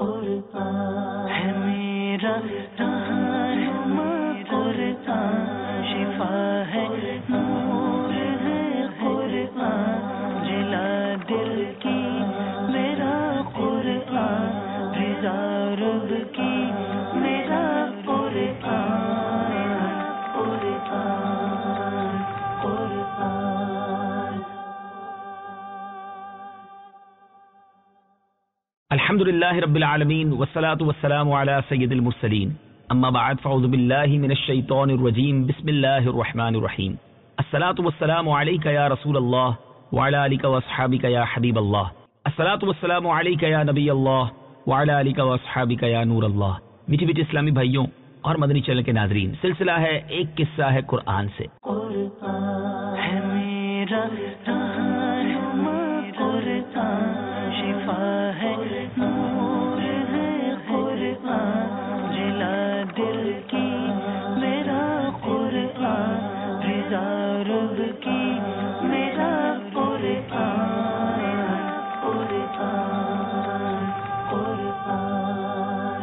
قرآن ہے میرا رہنما قرآن شفا ہے نور ہے قرآن جلا دل کی میرا قرآن رضا رب کی میرا قرآن قرآن قرآن. الحمد للہ رب العالمین والصلاة والسلام علی سید المرسلین اما بعد فاعوذ باللہ من الشیطان الرجیم بسم اللہ الرحمن الرحیم. الصلاة والسلام علیک یا رسول اللہ وعلی آلک واصحابک یا حبیب اللہ. الصلاة والسلام علیک یا نبی اللہ وعلی آلک واصحابک یا نور اللہ. میٹھے میٹھے اسلامی بھائیوں اور مدنی چینل کے ناظرین، سلسلہ ہے ایک قصہ ہے قرآن سے. قرآن ہے میرا رہنما قرآن شفا ہے نور ہے قرآن جلا دل کی میرا قرآن رضا رب کی میرا قرآن قرآن قرآن.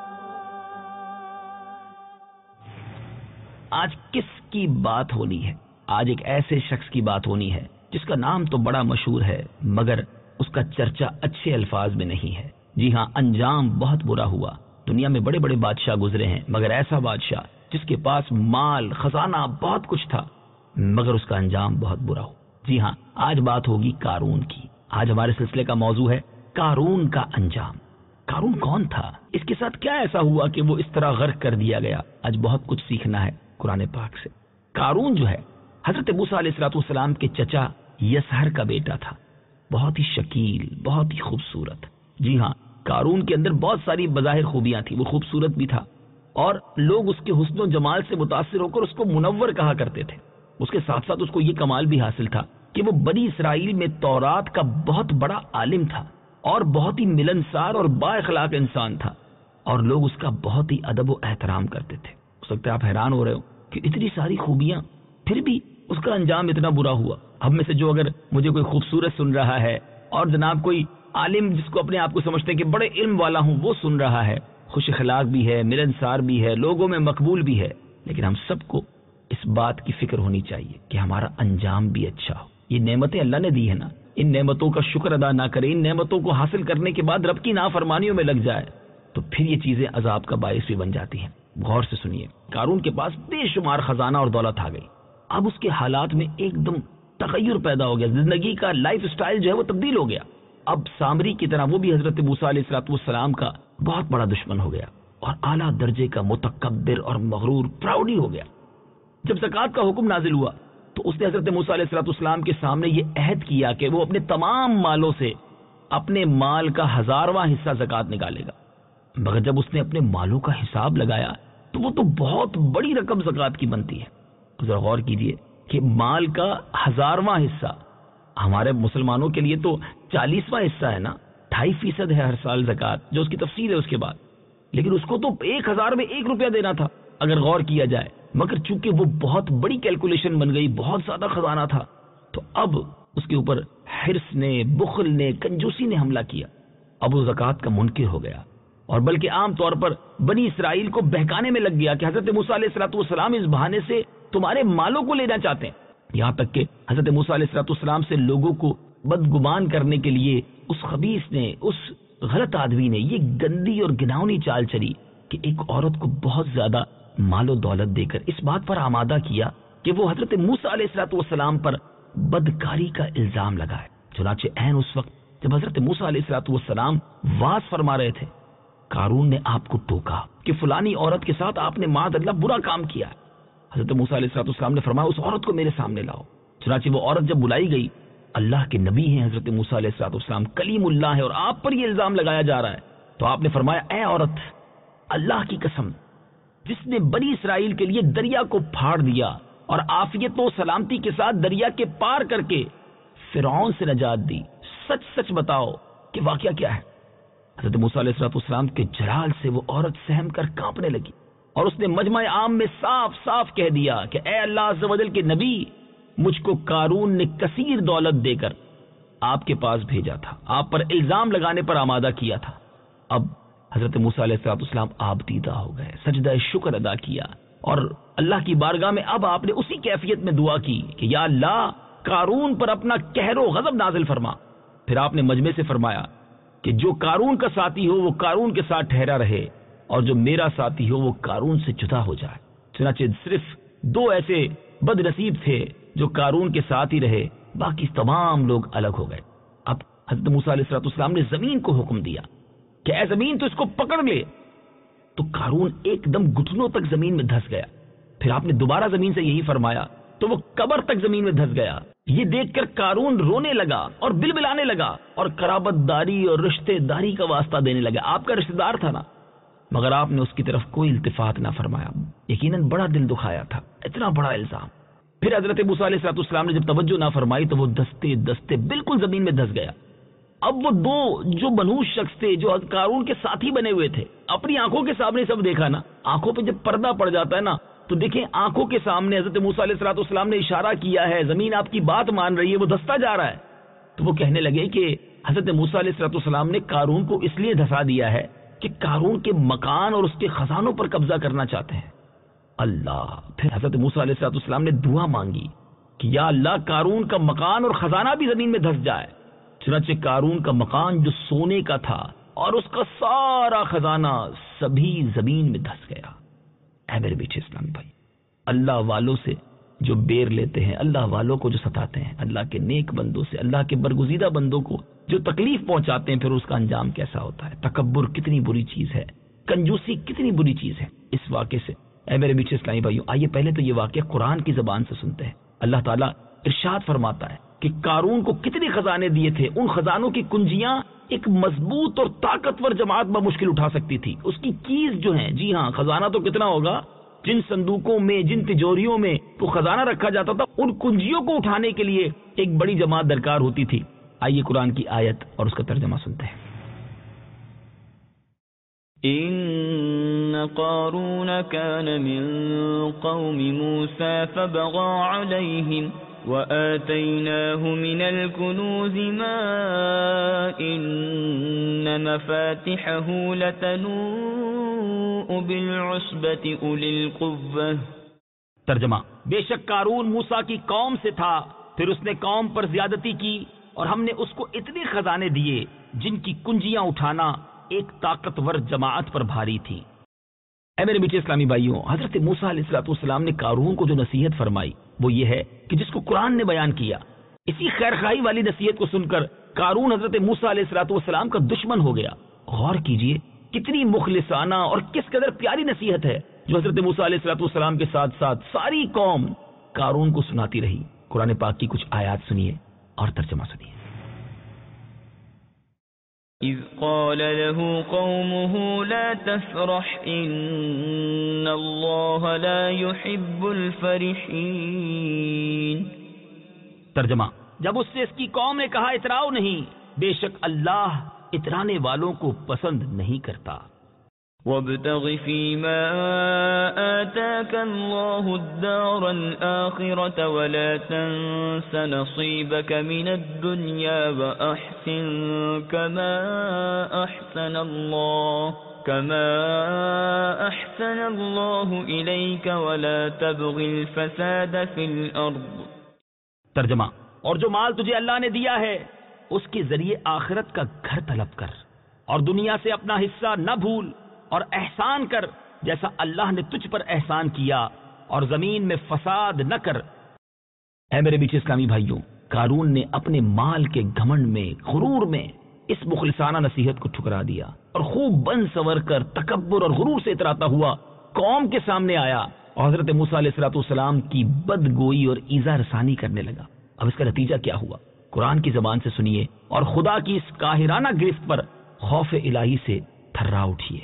آج کس کی بات ہونی ہے؟ آج ایک ایسے شخص کی بات ہونی ہے جس کا نام تو بڑا مشہور ہے مگر اس کا چرچا اچھے الفاظ میں نہیں ہے. جی ہاں، انجام بہت برا ہوا. دنیا میں بڑے بڑے بادشاہ گزرے ہیں مگر ایسا بادشاہ جس کے پاس مال خزانہ بہت کچھ تھا مگر اس کا انجام بہت برا ہو. جی ہاں، آج بات ہوگی قارون کی. آج ہمارے سلسلے کا موضوع ہے قارون کا انجام. قارون کون تھا؟ اس کے ساتھ کیا ایسا ہوا کہ وہ اس طرح غرق کر دیا گیا؟ آج بہت کچھ سیکھنا ہے قرآن پاک سے. قارون جو ہے حضرت موسیٰ علیہ السلام کے چچا یسہر کا بیٹا تھا. بہت ہی شکیل، بہت ہی خوبصورت. جی ہاں، قارون کے اندر بہت ساری بظاہر خوبیاں تھیں. وہ خوبصورت بھی تھا اور لوگ اس کے حسن و جمال سے متاثر ہو کر اس کو منور کہا کرتے تھے. اس کے ساتھ ساتھ اس کو یہ کمال بھی حاصل تھا کہ وہ بنی اسرائیل میں تورات کا بہت بڑا عالم تھا اور بہت ہی ملنسار اور با اخلاق انسان تھا اور لوگ اس کا بہت ہی ادب و احترام کرتے تھے. ہو سکتا ہے آپ حیران ہو رہے ہو کہ اتنی ساری خوبیاں پھر بھی اس کا انجام اتنا برا ہوا. ہم میں سے جو اگر مجھے کوئی خوبصورت سن رہا ہے اور جناب کوئی عالم جس کو اپنے آپ کو سمجھتے ہیں کہ بڑے علم والا ہوں وہ سن رہا ہے، خوش اخلاق بھی ہے، ملنسار بھی ہے، لوگوں میں مقبول بھی ہے، لیکن ہم سب کو اس بات کی فکر ہونی چاہیے کہ ہمارا انجام بھی اچھا ہو. یہ نعمتیں اللہ نے دی ہے نا، ان نعمتوں کا شکر ادا نہ کرے، ان نعمتوں کو حاصل کرنے کے بعد رب کی نافرمانیوں میں لگ جائے تو پھر یہ چیزیں عذاب کا باعث بھی بن جاتی ہیں. غور سے سنیے. قارون کے پاس بے شمار خزانہ اور دولت آ گئی. اب اس کے حالات میں ایک دم تغیر پیدا ہو گیا. زندگی کا لائف سٹائل جو ہے وہ تبدیل ہو گیا. اب سامری کی طرح وہ بھی حضرت موسیٰ علیہ السلام کا بہت بڑا دشمن ہو گیا اور اعلیٰ درجے کا متکبر اور مغرور پراؤڈی ہو گیا. جب زکوٰۃ کا حکم نازل ہوا تو اس نے حضرت موسیٰ علیہ السلام کے سامنے یہ عہد کیا کہ وہ اپنے تمام مالوں سے اپنے مال کا 1000واں حصہ زکوٰۃ نکالے گا. مگر جب اس نے اپنے مالوں کا حساب لگایا تو وہ تو بہت بڑی رقم زکوٰۃ کی بنتی ہے. ذرا غور کیجئے کہ مال کا 1000واں حصہ ہمارے مسلمانوں کے لیے تو 40واں حصہ ہے نا، 2.5% ہے ہر سال زکوٰۃ، جو اس کی تفصیل ہے اس کے بعد. لیکن اس کو تو 1000 میں 1 روپیہ دینا تھا اگر غور کیا جائے. مگر چونکہ وہ بہت بڑی کیلکولیشن بن گئی، بہت زیادہ خزانہ تھا، تو اب اس کے اوپر حرص نے، بخل نے، کنجوسی نے حملہ کیا. اب وہ زکوٰۃ کا منکر ہو گیا اور بلکہ عام طور پر بنی اسرائیل کو بہکانے میں لگ گیا کہ حضرت موسیٰ علیہ السلام اس بہانے سے تمہارے مالوں کو لینا چاہتے ہیں. یہاں تک کہ حضرت موسیٰ علیہ السلام سے لوگوں کو بدگمان کرنے کے لیے اس خبیث نے، اس غلط آدمی نے یہ گندی اور گھناؤنی چال چلی کہ ایک عورت کو بہت زیادہ مال و دولت دے کر اس بات پر آمادہ کیا کہ وہ حضرت موسیٰ علیہ السلام پر بدکاری کا الزام لگائے. چنانچہ عین اس وقت جب حضرت موسیٰ علیہ السلام واز فرما رہے تھے، قارون نے آپ کو ٹوکا کہ فلانی عورت کے ساتھ آپ نے معاذ اللہ برا کام کیا. حضرت موسیٰ علیہ السلام نے فرمایا اس عورت کو میرے سامنے لاؤ. چنانچہ وہ عورت جب بلائی گئی، اللہ کے نبی ہیں حضرت موسیٰ علیہ السلام، کلیم اللہ ہے اور آپ پر یہ الزام لگایا جا رہا ہے. تو آپ نے فرمایا اے عورت، اللہ کی قسم جس نے بنی اسرائیل کے لیے دریا کو پھاڑ دیا اور عافیت و سلامتی کے ساتھ دریا کے پار کر کے فرعون سے نجات دی، سچ سچ بتاؤ کہ واقعہ کیا ہے. حضرت موسیٰ علیہ السلام کے جلال سے وہ عورت سہم کر کانپنے لگی اور اس نے مجمع عام میں صاف صاف کہہ دیا کہ اے اللہ عز و جل کے نبی، مجھ کو قارون نے کثیر دولت دے کر آپ کے پاس بھیجا تھا، آپ پر الزام لگانے پر آمادہ کیا تھا. اب حضرت موسیٰ علیہ السلام آپ دیدہ ہو گئے، سجدہ شکر ادا کیا اور اللہ کی بارگاہ میں اب آپ نے اسی کیفیت میں دعا کی کہ یا اللہ قارون پر اپنا قہر و غضب نازل فرما۔ پھر آپ نے مجمع سے فرمایا کہ جو قارون کا ساتھی ہو وہ قارون کے ساتھ ٹھہرا رہے اور جو میرا ساتھی ہو وہ قارون سے جدا ہو جائے۔ چنانچہ صرف 2 ایسے بد نصیب تھے جو قارون کے ساتھ ہی رہے، باقی تمام لوگ الگ ہو گئے۔ اب حضرت موسیٰ علیہ السلام نے زمین کو حکم دیا کہ اے زمین تو اس کو پکڑ لے، تو قارون ایک دم گھٹنوں تک زمین میں دھس گیا۔ پھر آپ نے دوبارہ زمین سے یہی فرمایا تو وہ قبر تک زمین میں دھس گیا۔ یہ دیکھ کر قارون رونے لگا اور بلبلانے لگا اور قرابت داری اور رشتے داری کا واسطہ دینے لگا۔ آپ کا رشتہ دار تھا نا، مگر آپ نے اس کی طرف کوئی التفات نہ فرمایا۔ یقیناً بڑا دل دکھایا تھا، اتنا بڑا الزام۔ پھر حضرت موسیٰ علیہ السلام نے جب توجہ نہ فرمائی تو وہ دستے دستے بالکل زمین میں دھس گیا۔ اب وہ 2 جو منحوس شخص تھے جو قارون کے ساتھی بنے ہوئے تھے، اپنی آنکھوں کے سامنے سب دیکھا نا، آنکھوں پہ جب پردہ پڑ جاتا ہے نا تو دیکھیں آنکھوں کے سامنے حضرت موسیٰ علیہ السلام نے اشارہ کیا ہے، زمین آپ کی بات مان رہی ہے، وہ دھستا جا رہا ہے۔ تو وہ کہنے لگے کہ حضرت موسیٰ علیہ السلام نے قارون کو اس لیے دھسا دیا ہے کہ قارون کے مکان اور اس کے خزانوں پر قبضہ کرنا چاہتے ہیں۔ اللہ! پھر حضرت موسیٰ علیہ السلام نے دعا مانگی کہ یا اللہ قارون کا مکان اور خزانہ بھی زمین میں دھس جائے۔ چنانچہ قارون کا مکان جو سونے کا تھا اور اس کا سارا خزانہ سبھی زمین میں دھس گیا۔ اے میرے بیٹے اسلامی بھائی، اللہ والوں سے جو بیر لیتے ہیں، اللہ والوں کو جو ستاتے ہیں، اللہ کے نیک بندوں سے، اللہ کے برگزیدہ بندوں کو جو تکلیف پہنچاتے ہیں، پھر اس کا انجام کیسا ہوتا ہے۔ تکبر کتنی بری چیز ہے، کنجوسی کتنی بری چیز ہے۔ اس واقعے سے اے میرے بیٹے اسلامی بھائیوں، آئیے پہلے تو یہ واقعہ قرآن کی زبان سے سنتے ہیں۔ اللہ تعالیٰ ارشاد فرماتا ہے کہ قارون کو کتنے خزانے دیے تھے، ان خزانوں کی کنجیاں ایک مضبوط اور طاقتور جماعت بمشکل اٹھا سکتی تھی۔ اس کی کیز جو ہیں، جی ہاں، خزانہ تو کتنا ہوگا، جن صندوقوں میں، جن تجوریوں میں وہ خزانہ رکھا جاتا تھا، ان کنجیوں کو اٹھانے کے لیے ایک بڑی جماعت درکار ہوتی تھی۔ آئیے قرآن کی آیت اور اس کا ترجمہ سنتے ہیں۔ ان قارون كان من قوم موسى فبغى عليهم وآتيناه من الكنوز ما إن مفاتحه لتنوء بالعصبة أولي القوة۔ ترجمہ: بے شک قارون موسیٰ کی قوم سے تھا، پھر اس نے قوم پر زیادتی کی اور ہم نے اس کو اتنے خزانے دیے جن کی کنجیاں اٹھانا ایک طاقتور جماعت پر بھاری تھی۔ اے میرے میٹھے اسلامی بھائیوں، حضرت موسیٰ علیہ السلام نے قارون کو جو نصیحت فرمائی وہ یہ ہے کہ جس کو قرآن نے بیان کیا، اسی خیرخواہی والی نصیحت کو سن کر قارون حضرت موسیٰ علیہ السلام کا دشمن ہو گیا۔ غور کیجئے کتنی مخلصانہ اور کس قدر پیاری نصیحت ہے جو حضرت موسیٰ علیہ السلام کے ساتھ ساتھ ساری قوم قارون کو سناتی رہی۔ قرآن پاک کی کچھ آیات سنیے اور ترجمہ سنیے۔ اذ قال له قومه لا تفرح ان اللہ لا يحب الفرحین۔ ترجمہ: جب اس سے اس کی قوم نے کہا اتراؤ نہیں، بے شک اللہ اترانے والوں کو پسند نہیں کرتا۔ وابتغ فيما آتاك الله الدار الآخرة ولا تنس نصيبك من الدنيا وأحسن كما أحسن الله إليك ولا تبغ الفساد في الأرض۔ ترجمہ: اور جو مال تجھے اللہ نے دیا ہے اس کے ذریعے آخرت کا گھر طلب کر اور دنیا سے اپنا حصہ نہ بھول اور احسان کر جیسا اللہ نے تجھ پر احسان کیا اور زمین میں فساد نہ کر۔ اے میرے بیچ اسلامی بھائیوں، قارون نے اپنے مال کے گھمنڈ میں، غرور میں اس مخلصانہ نصیحت کو ٹھکرا دیا اور خوب بن سور کر تکبر اور غرور سے اتراتا ہوا قوم کے سامنے آیا اور حضرت موسیٰ علیہ السلام کی بدگوئی اور ایذا رسانی کرنے لگا۔ اب اس کا نتیجہ کیا ہوا؟ قرآن کی زبان سے سنیے اور خدا کی اس قاہرانہ گرفت پر خوف الہی سے تھرا اٹھیے۔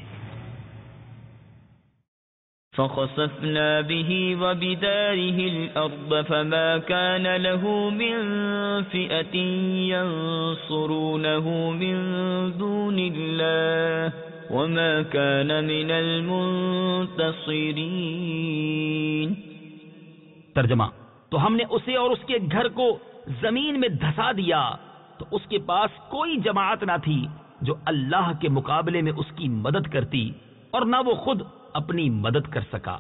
فخسفنا به وبداره الأرض فما كان له من فئة ينصرونه من دون الله وما كان من المنتصرين۔ ترجمہ: تو ہم نے اسے اور اس کے گھر کو زمین میں دھسا دیا تو اس کے پاس کوئی جماعت نہ تھی جو اللہ کے مقابلے میں اس کی مدد کرتی اور نہ وہ خود اپنی مدد کر سکا۔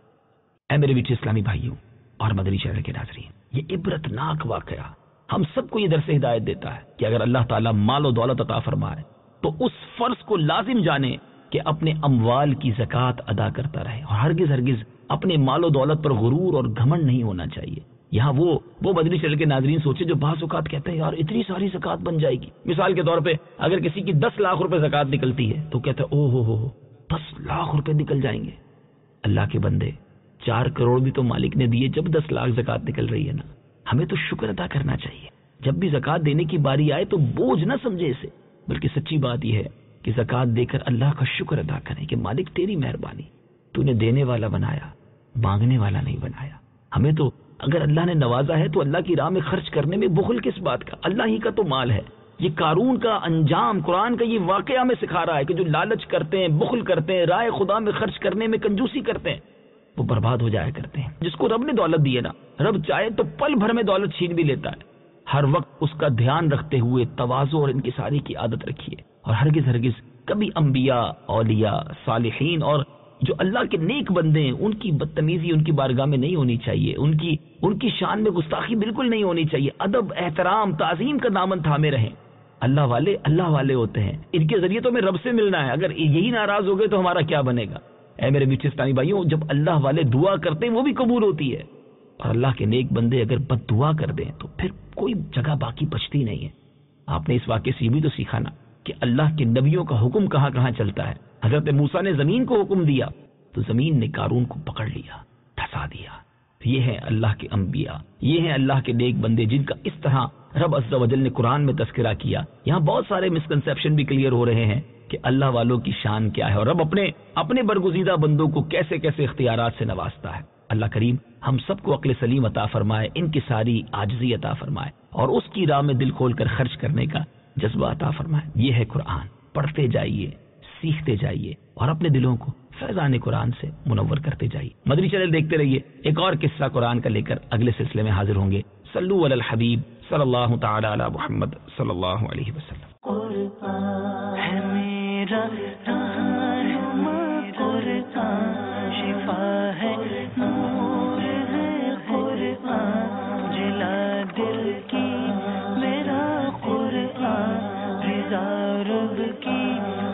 اے میرے میٹھے اسلامی بھائیوں اور مدنی چینل کے ناظرین، یہ عبرتناک واقعہ ہم سب کو یہ درس ہدایت دیتا ہے کہ اگر اللہ تعالیٰ مال و دولت عطا فرمائے تو اس فرض کو لازم جانے کہ اپنے اموال کی زکوٰۃ ادا کرتا رہے، اور ہرگز ہرگز اپنے مال و دولت پر غرور اور گھمنڈ نہیں ہونا چاہیے۔ یہاں وہ مدنی چینل کے ناظرین سوچے جو بعض اوقات کہتے ہیں یار اتنی ساری زکوٰۃ بن جائے گی۔ مثال کے طور پہ اگر کسی کی 10 لاکھ روپے زکوٰۃ نکلتی ہے تو کہتے ہیں او ہو 10 لاکھ روپے نکل جائیں گے۔ اللہ کے بندے 4 کروڑ بھی تو مالک نے دیے جب 10 لاکھ زکوٰۃ نکل رہی ہے نا۔ ہمیں تو شکر ادا کرنا چاہیے، جب بھی زکوٰۃ دینے کی باری آئے تو بوجھ نہ سمجھے اسے، بلکہ سچی بات یہ ہے کہ زکوٰۃ دے کر اللہ کا شکر ادا کریں کہ مالک تیری مہربانی، تو نے دینے والا بنایا، مانگنے والا نہیں بنایا۔ ہمیں تو اگر اللہ نے نوازا ہے تو اللہ کی راہ میں خرچ کرنے میں بخل کس بات کا، اللہ ہی کا تو مال ہے۔ یہ قارون کا انجام قرآن کا یہ واقعہ میں سکھا رہا ہے کہ جو لالچ کرتے ہیں، بخل کرتے ہیں، راہ خدا میں خرچ کرنے میں کنجوسی کرتے ہیں، وہ برباد ہو جایا کرتے ہیں۔ جس کو رب نے دولت دی ہے نا، رب چاہے تو پل بھر میں دولت چھین بھی لیتا ہے۔ ہر وقت اس کا دھیان رکھتے ہوئے تواضع اور انکساری کی عادت رکھیے، اور ہرگز ہرگز کبھی انبیاء، اولیاء، صالحین اور جو اللہ کے نیک بندے ہیں ان کی بدتمیزی ان کی بارگاہ میں نہیں ہونی چاہیے، ان کی شان میں گستاخی بالکل نہیں ہونی چاہیے۔ ادب، احترام، تعظیم کا دامن تھامے رہیں۔ اللہ والے ہوتے ہیں، ان کے ذریعے تو ہمیں رب سے ملنا ہے، اگر یہی ناراض ہو گئے تو ہمارا کیا بنے گا؟ اے میرے میٹھے اسلامی بھائیوں، جب اللہ والے دعا کرتے ہیں وہ بھی قبول ہوتی ہے، اور اللہ کے نیک بندے اگر بد دعا کر دیں تو پھر کوئی جگہ باقی بچتی نہیں ہے۔ آپ نے اس واقعے سے یہ بھی تو سیکھا نا کہ اللہ کے نبیوں کا حکم کہاں کہاں چلتا ہے۔ حضرت موسیٰ نے زمین کو حکم دیا تو زمین نے قارون کو پکڑ لیا، دھسا دیا۔ یہ ہیں اللہ کے انبیاء، یہ ہیں اللہ کے نیک بندے جن کا اس طرح رب عز و جل نے قرآن میں تذکرہ کیا۔ یہاں بہت سارے مسکنسیپشن بھی کلیئر ہو رہے ہیں کہ اللہ والوں کی شان کیا ہے، اور رب اپنے برگزیدہ بندوں کو کیسے کیسے اختیارات سے نوازتا ہے۔ اللہ کریم ہم سب کو عقل سلیم عطا فرمائے، انکساری، عاجزی عطا فرمائے، اور اس کی راہ میں دل کھول کر خرچ کرنے کا جذبہ عطا فرمائے۔ یہ ہے قرآن، پڑھتے جائیے، سیکھتے جائیے، اور اپنے دلوں کو فیضان قرآن سے منور کرتے جائیے۔ مدنی چینل دیکھتے رہیے، ایک اور قصہ قرآن کا لے کر اگلے سلسلے میں حاضر ہوں گے۔ صلو علی الحبیب صلی اللہ تعالی علی محمد صلی اللہ علیہ وسلم۔ قرآن ہے میرا رہنما، قرآن شفا ہے، نور ہے قرآن، جلا دل کی میرا قرآن، رضا رب کی